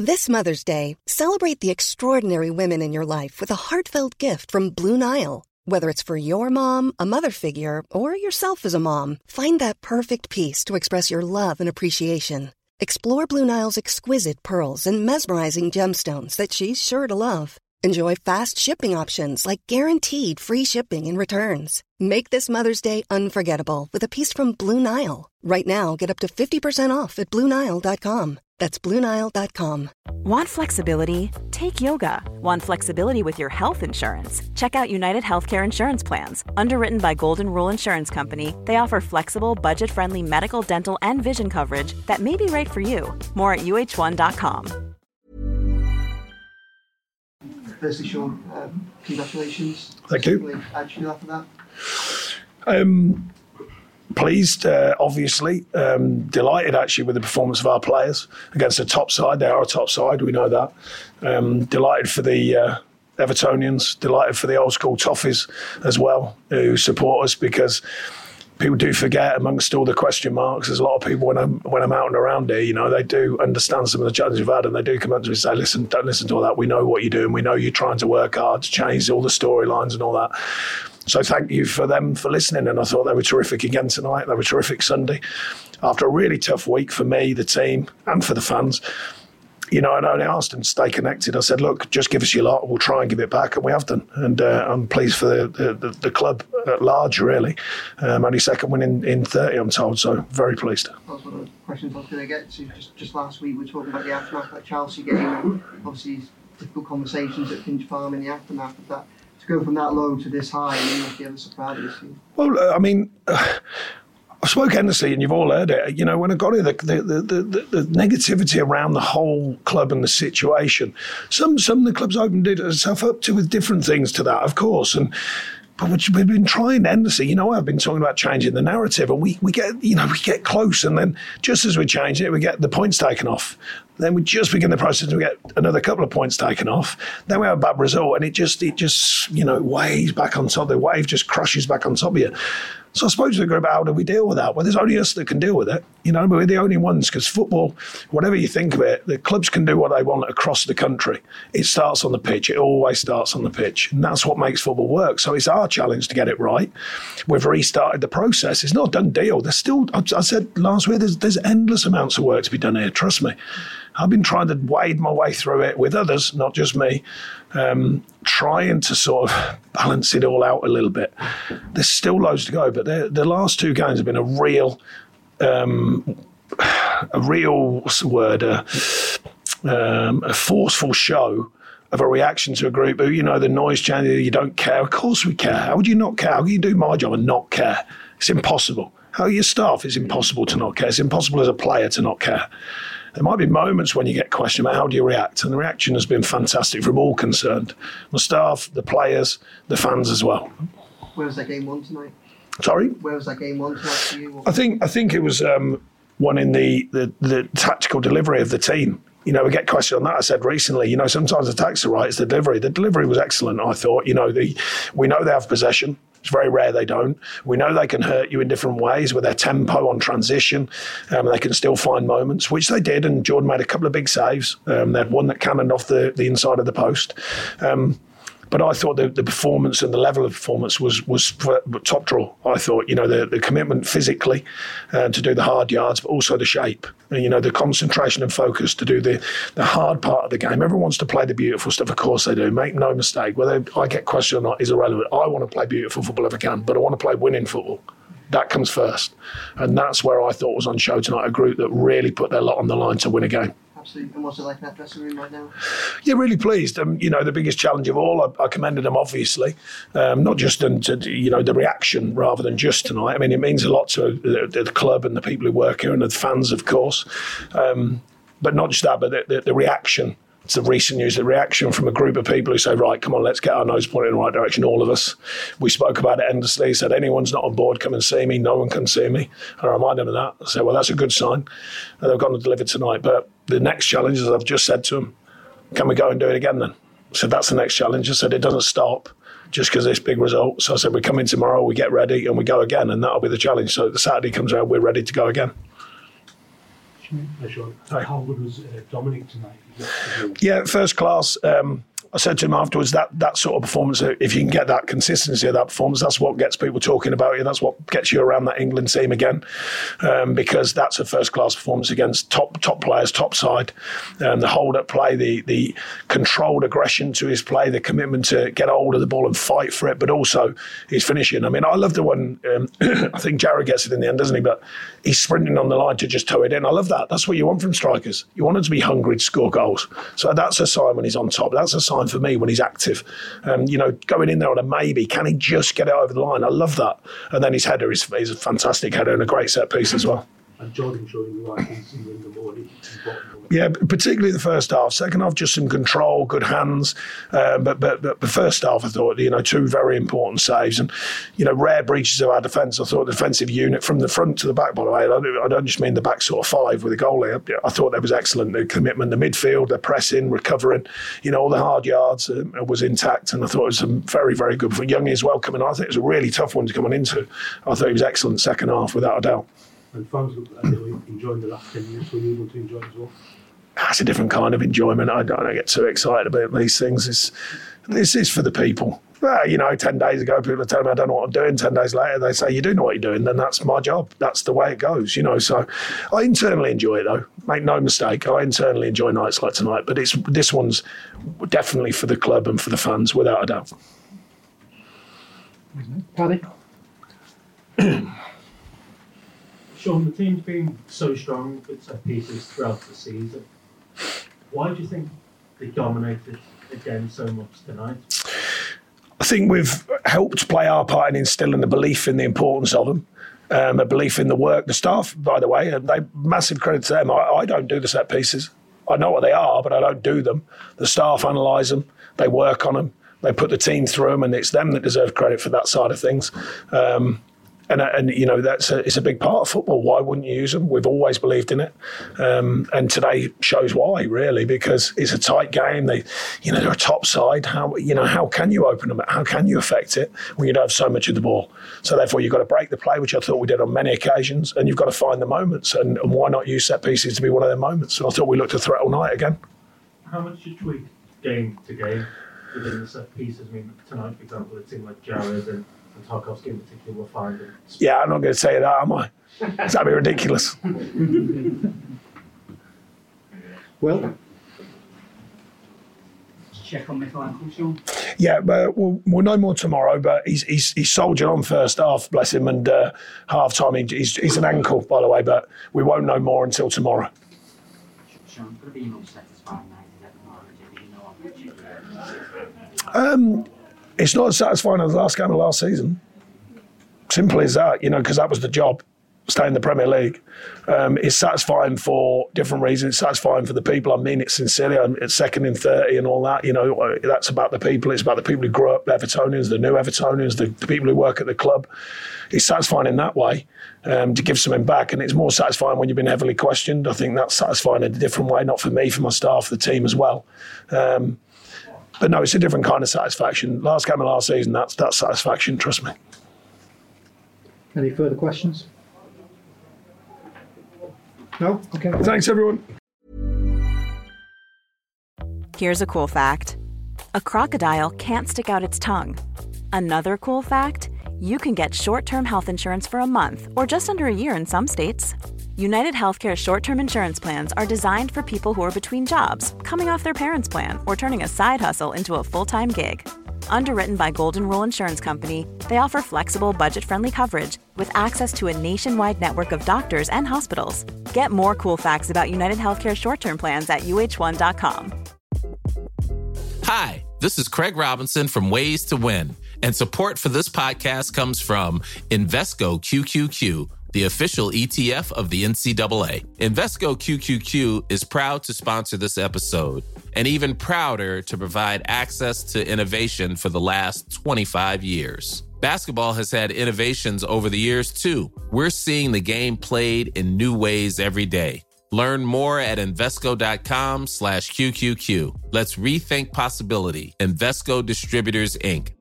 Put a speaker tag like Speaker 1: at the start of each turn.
Speaker 1: This Mother's Day, celebrate the extraordinary women in your life with a heartfelt gift from Blue Nile. Whether it's for your mom, a mother figure, or yourself as a mom, find that perfect piece to express your love and appreciation. Explore Blue Nile's exquisite pearls and mesmerizing gemstones that she's sure to love. Enjoy fast shipping options like guaranteed free shipping and returns. Make this Mother's Day unforgettable with a piece from Blue Nile. Right now, get up to 50% off at BlueNile.com. That's BlueNile.com.
Speaker 2: Want flexibility? Take yoga. Want flexibility with your health insurance? Check out United Healthcare Insurance Plans. Underwritten by Golden Rule Insurance Company, they offer flexible, budget-friendly medical, dental, and vision coverage that may be right for you. More at UH1.com.
Speaker 3: Firstly, Sean, congratulations.
Speaker 4: Thank you.
Speaker 3: How do you feel after that?
Speaker 4: Pleased, obviously. Delighted, actually, with the performance of our players against a top side. They are a top side, we know that. Delighted for the Evertonians. Delighted for the old school Toffees as well, who support us, because people do forget, amongst all the question marks, there's a lot of people when I'm out and around here, you know, they do understand some of the challenges we've had, and they do come up to me and say, listen, don't listen to all that. We know what you're doing. We know you're trying to work hard to change all the storylines and all that. So thank you for them for listening, and I thought they were terrific again tonight. They were terrific Sunday. After a really tough week for me, the team, and for the fans, you know, and I only asked them to stay connected. I said, look, just give us your lot. We'll try and give it back, and we have done. And I'm pleased for the club at large, really. Only second win in 30, I'm told, so very pleased.
Speaker 3: That was one of the questions I was going to get to. Just last week, we were talking about the aftermath of that Chelsea game, and obviously difficult conversations at Finch Farm in the aftermath of that. To go from that low to this high, and you must be ever so proud of this team. Well,
Speaker 4: I mean, I spoke endlessly, and you've all heard it. You know, when I got here, the negativity around the whole club and the situation. Some of the clubs opened itself up to with different things to that, of course, but we've been trying endlessly. You know, I've been talking about changing the narrative, and we get close, and then just as we change it, we get the points taken off. Then we just begin the process and we get another couple of points taken off. Then we have a bad result, and it just waves back on top. The wave just crushes back on top of you. So I suppose the group, how do we deal with that? Well, there's only us that can deal with it. You know, we're the only ones, because football, whatever you think of it, the clubs can do what they want across the country. It starts on the pitch. It always starts on the pitch. And that's what makes football work. So it's our challenge to get it right. We've restarted the process. It's not a done deal. There's still, I said last week, there's endless amounts of work to be done here. Trust me. I've been trying to wade my way through it with others, not just me, trying to sort of balance it all out a little bit. There's still loads to go, but the last two games have been a real, what's the word, a forceful show of a reaction to a group who, you know, the noise changing, you don't care. Of course we care. How would you not care? How can you do my job and not care? It's impossible. How are your staff? It's impossible to not care. It's impossible as a player to not care. There might be moments when you get questioned about how do you react, and the reaction has been fantastic from all concerned. The staff, the players, the fans as well.
Speaker 3: Where was that game won tonight?
Speaker 4: Sorry?
Speaker 3: Where was that game won tonight for you?
Speaker 4: I think it was one in the tactical delivery of the team. You know, we get questioned on that. I said recently, you know, sometimes the tactics are right, it's the delivery. The delivery was excellent, I thought. You know, we know they have possession. It's very rare they don't. We know they can hurt you in different ways with their tempo on transition. They can still find moments, which they did, and Jordan made a couple of big saves. They had one that cannoned off the inside of the post. But I thought the performance and the level of performance was top draw. I thought, you know, the commitment physically to do the hard yards, but also the shape. And, you know, the concentration and focus to do the hard part of the game. Everyone wants to play the beautiful stuff. Of course they do. Make no mistake. Whether I get questioned or not is irrelevant. I want to play beautiful football if I can, but I want to play winning football. That comes first. And that's where I thought was on show tonight, a group that really put their lot on the line to win a game.
Speaker 3: Absolutely. And what's it like in that dressing room right now?
Speaker 4: Yeah, really pleased. You know, the biggest challenge of all, I commended them, obviously, not just into, you know, the reaction rather than just tonight. I mean, it means a lot to the club and the people who work here and the fans, of course. But not just that, but the reaction. It's the recent news, the reaction from a group of people who say, right, come on, let's get our nose pointed in the right direction, all of us. We spoke about it endlessly, said, anyone's not on board, come and see me, no one can see me. And I reminded them of that. I said, well, that's a good sign. And they've gone and delivered tonight. But the next challenge, as I've just said to them, can we go and do it again then? I said, that's the next challenge. I said, it doesn't stop just because of this big result. So I said, we come in tomorrow, we get ready, and we go again, and that'll be the challenge. So the Saturday comes around, we're ready to go again.
Speaker 5: Sean, how good was Dominic tonight?
Speaker 4: Yeah, first class. I said to him afterwards that sort of performance, if you can get that consistency of that performance, that's what gets people talking about you. That's what gets you around that England team again, because that's a first class performance against top players, top side. The hold up play, the controlled aggression to his play, the commitment to get hold of the ball and fight for it, but also his finishing. I mean, I love the one. I think Jared gets it in the end, doesn't he? But he's sprinting on the line to just toe it in. I love that. That's what you want from strikers. You want them to be hungry to score goals. So that's a sign when he's on top. That's a sign for me when he's active. Going in there on a maybe, can he just get it over the line? I love that. And then his header is a fantastic header and a great set piece as well.
Speaker 5: And Jordan showing the right things in the morning.
Speaker 4: Yeah, particularly the first half. Second half, just some control, good hands. But the first half, I thought, two very important saves and, rare breaches of our defence. I thought the defensive unit from the front to the back, by the way, I don't just mean the back sort of five with the goalie. I thought that was excellent. The commitment, the midfield, the pressing, recovering, all the hard yards was intact. And I thought it was some very, very good for Youngie as well coming on. I think it was a really tough one to come on into. I thought he was excellent second half, without a doubt.
Speaker 5: And fans look like they were enjoying the last 10 minutes. Were you able to enjoy it as well?
Speaker 4: That's a different kind of enjoyment. I don't get too excited about these things. This is for the people. 10 days ago, people are telling me I don't know what I'm doing. 10 days later, they say, you do know what you're doing, then that's my job. That's the way it goes, So I internally enjoy it, though. Make no mistake, I internally enjoy nights like tonight. But this one's definitely for the club and for the fans, without a doubt.
Speaker 3: Paddy?
Speaker 5: Sean, the team's been so strong with set pieces throughout the season. Why do you think they dominated again so much tonight?
Speaker 4: I think we've helped play our part in instilling the belief in the importance of them, a belief in the work. The staff, by the way, massive credit to them. I don't do the set pieces. I know what they are, but I don't do them. The staff analyse them. They work on them. They put the team through them, and it's them that deserve credit for that side of things. It's a big part of football. Why wouldn't you use them? We've always believed in it, and today shows why, really, because it's a tight game. They're a top side. How can you open them? How can you affect it when you don't have so much of the ball? So therefore, you've got to break the play, which I thought we did on many occasions, and you've got to find the moments. And why not use set pieces to be one of their moments? And I thought we looked a threat all night again.
Speaker 5: How much do you tweak game to game within the set pieces? I mean, tonight, for example, it seemed like Jared and Tarkowski in particular were finding.
Speaker 4: Yeah, I'm not going to say that, am I? That'd be ridiculous.
Speaker 6: Will? Check on Michael Ankle, Sean?
Speaker 4: Yeah, but we'll know more tomorrow, but he's soldiered on first half, bless him, and half-time, he's an ankle, by the way, but we won't know more until tomorrow.
Speaker 6: Sean, could it be more satisfying now?
Speaker 4: It's not as satisfying as the last game of last season. Simple as that, because that was the job, stay in the Premier League. It's satisfying for different reasons. It's satisfying for the people. I mean it sincerely. It's second in 30 and all that. That's about the people. It's about the people who grew up Evertonians, the new Evertonians, the people who work at the club. It's satisfying in that way to give something back. And it's more satisfying when you've been heavily questioned. I think that's satisfying in a different way, not for me, for my staff, the team as well. But no, it's a different kind of satisfaction. Last game of last season, that's satisfaction, trust me.
Speaker 3: Any further questions? No? Okay.
Speaker 4: Thanks, everyone.
Speaker 2: Here's a cool fact. A crocodile can't stick out its tongue. Another cool fact, you can get short-term health insurance for a month or just under a year in some states. United Healthcare short-term insurance plans are designed for people who are between jobs, coming off their parents' plan, or turning a side hustle into a full-time gig. Underwritten by Golden Rule Insurance Company, they offer flexible, budget-friendly coverage with access to a nationwide network of doctors and hospitals. Get more cool facts about United Healthcare short-term plans at uh1.com.
Speaker 7: Hi, this is Craig Robinson from Ways to Win, and support for this podcast comes from Invesco QQQ, the official ETF of the NCAA. Invesco QQQ is proud to sponsor this episode, and even prouder to provide access to innovation for the last 25 years. Basketball has had innovations over the years, too. We're seeing the game played in new ways every day. Learn more at Invesco.com/QQQ. Let's rethink possibility. Invesco Distributors, Inc.